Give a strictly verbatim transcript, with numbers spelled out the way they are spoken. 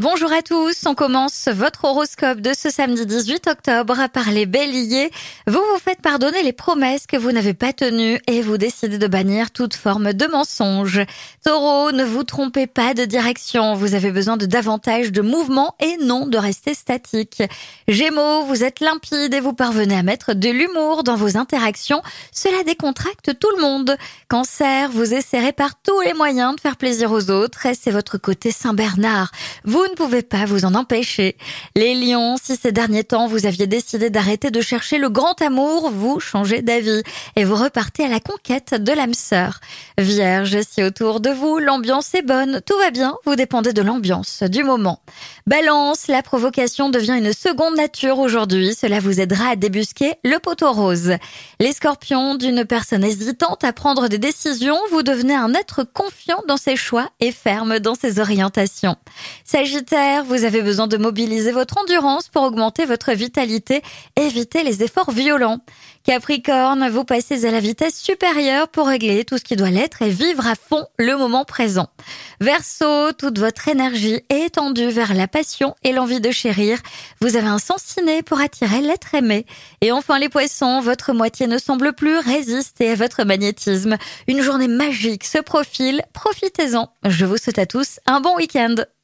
Bonjour à tous, on commence votre horoscope de ce samedi dix-huit octobre par les béliers. Vous vous faites pardonner les promesses que vous n'avez pas tenues et vous décidez de bannir toute forme de mensonge. Taureau, ne vous trompez pas de direction, vous avez besoin de davantage de mouvement et non de rester statique. Gémeaux, vous êtes limpide et vous parvenez à mettre de l'humour dans vos interactions, cela décontracte tout le monde. Cancer, vous essaierez par tous les moyens de faire plaisir aux autres et c'est votre côté Saint-Bernard. Vous ne pouvez pas vous en empêcher. Les lions, si ces derniers temps vous aviez décidé d'arrêter de chercher le grand amour, vous changez d'avis et vous repartez à la conquête de l'âme sœur. Vierge, si autour de vous l'ambiance est bonne, tout va bien, vous dépendez de l'ambiance du moment. Balance, la provocation devient une seconde nature aujourd'hui, cela vous aidera à débusquer le poteau rose. Les scorpions, d'une personne hésitante à prendre des décisions, vous devenez un être confiant dans ses choix et ferme dans ses orientations. Sagittaire, vous avez besoin de mobiliser votre endurance pour augmenter votre vitalité, éviter les efforts violents. Capricorne, vous passez à la vitesse supérieure pour régler tout ce qui doit l'être et vivre à fond le moment présent. Verseau, toute votre énergie est tendue vers la passion et l'envie de chérir. Vous avez un sens inné pour attirer l'être aimé. Et enfin les poissons, votre moitié ne semble plus résister à votre magnétisme. Une journée magique se profile, profitez-en. Je vous souhaite à tous un bon week-end.